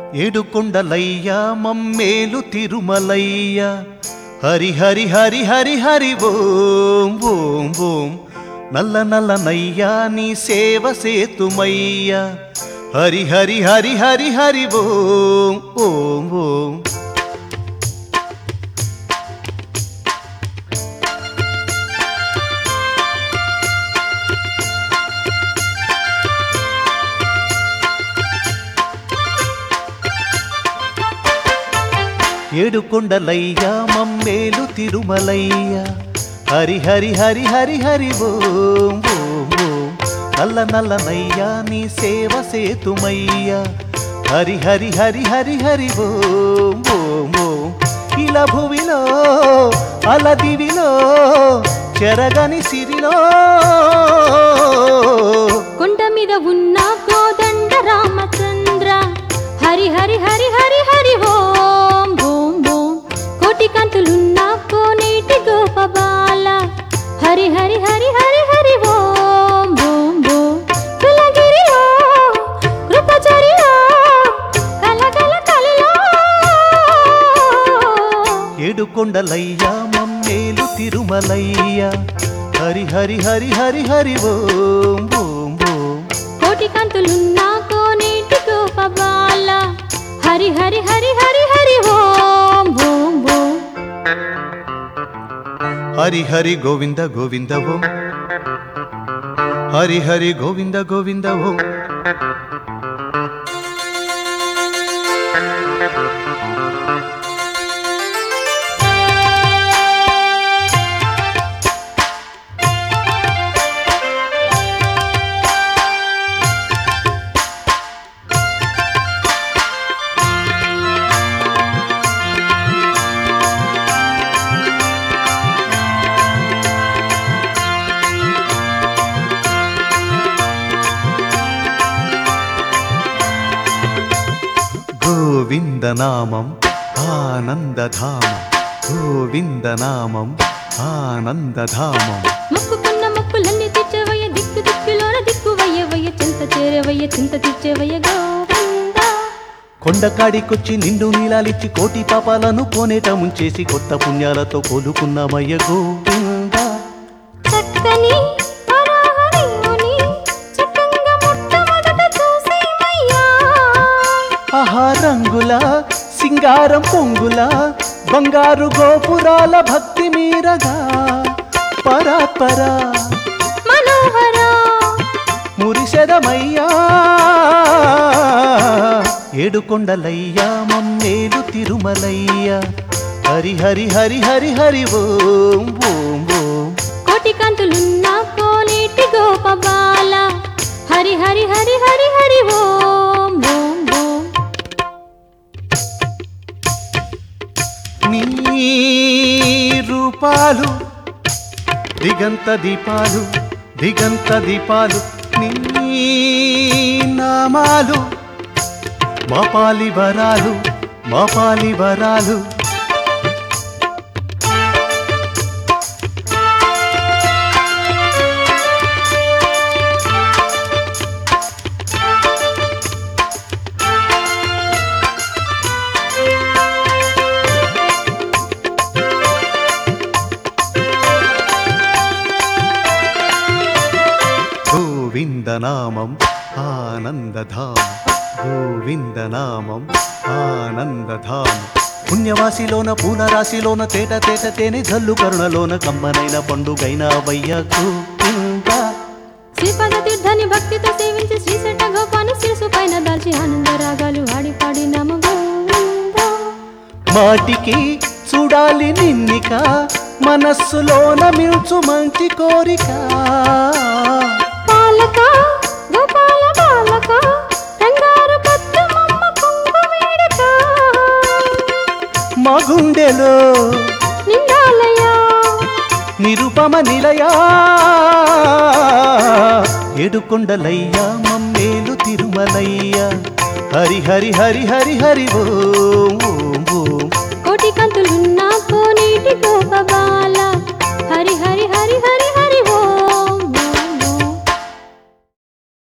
ఏడుకొండలయ్య మమ్మేలు తిరుమలయ్య హరి హరి హరి హరి హరి ఓం ఓం ఓం నల్ల నల్లనయ్యా నీ సేవ సేతుమయ్య హరి హరి హరి హరి హరి ఓం ఓం ఓం ఏడుకొండలయ్య మమ్మేలు తిరుమలయ్య హరి హరి హరి హరి హరి ఓం ఓం ఓం నల్ల నల్లనయ్యా నీ సేవ సేతుమయ్య హరి హరి హరి హరి హరి ఓం ఓం ఓం ఇలా భువిలో అలదివిలో చెరగని సిరిలో కొండ మీద ఉన్న కోదండ రామచంద్ర హరి హరి హరి హరి హరి ఓం ఓం ఓం కోటి కాంతులున్న కోనేటి గోపబాల హరి హరి హరి హరి హరి ఓం ఓం ఓం కులగిరిలో కృపచరిలో కలగల కలిలో ఏడుకొండలయ్య మమ్మేలు తిరుమలయ్య హరి హరి హరి హరి హరి ఓం ఓం ఓం కోటి కాంతులున్న కోనేటి గోపబాల హరి హరి హరి హరి హరి ఓం ఓం ఓం హరి హరి గోవింద గోవింద ఓం హరి హరి గోవింద గోవింద ఓం గోవిందనామం ఆనందధామం గోవిందనామం ఆనందధామం మొక్కుకున్న మొక్కులన్నీ తీర్చేవయ్య దిక్కు దిక్కులోన దిక్కువయ్యవయ్య చింత చేరవయ్య చింత తీర్చేవయ్య గోవింద కొండకాడికొచ్చి నిండు నీలాలిచ్చి కోటి పాపాలను కోనేట ముంచేసి కొత్త పుణ్యాలతో కోలుకున్నామయ్య గోవింద చక్కని పరాహరియుని చక్కంగా మొట్టమొదట చూసేమయ్యా ఆహా రంగుల సింగారం పొంగుల బంగారు గోపురాల భక్తి మీరగా పరాత్పరా మనోహర మురిసెదమయ్యా ఏడుకొండలయ్య మమ్మేలు తిరుమలయ్య హరి హరి హరి హరి హరి ఓం ఓం ఓం కోటి కాంతులున్న కోనేటి గోపబాల హరి హరి హరి హరి హరి ఓం ఓం ఓం నీ రూపాలు దిగంత దీపాలు దిగంత దీపాలు నీ నామాలు మా పాలి వరాలు మా పాలి వరాలు గోవిందనామం ఆనందధామం గోవిందనామం ఆనందధామం పుణ్యవాసిలోన పూలరాశిలోన తేట తేట తేనె జల్లు కరుణలోన కమ్మనైన పండుగైన వయ్య గోవింద శ్రీపద తీర్థాన్ని భక్తితో సేవించి శ్రీశట గోపాన్ని శిరసు పైన దాల్చి ఆనంద రాగాలు ఆడి పాడి నమ గోవింద మాటికి చూడాలి నిన్నిక మనస్సులోన మిల్చు మంచి కోరిక పాలక గోపాల బాలక రంగారు పత్తు మమ్మ కుంగ వేడక మా గుండెలో నిండాలయ నిరుపమ నిలయా ఏడుకొండలయ్య మమ్మేలు తిరుమలయ్య హరి హరి హరి హరి హరి ఓం ఓం ఓం కోటి కాంతులున్న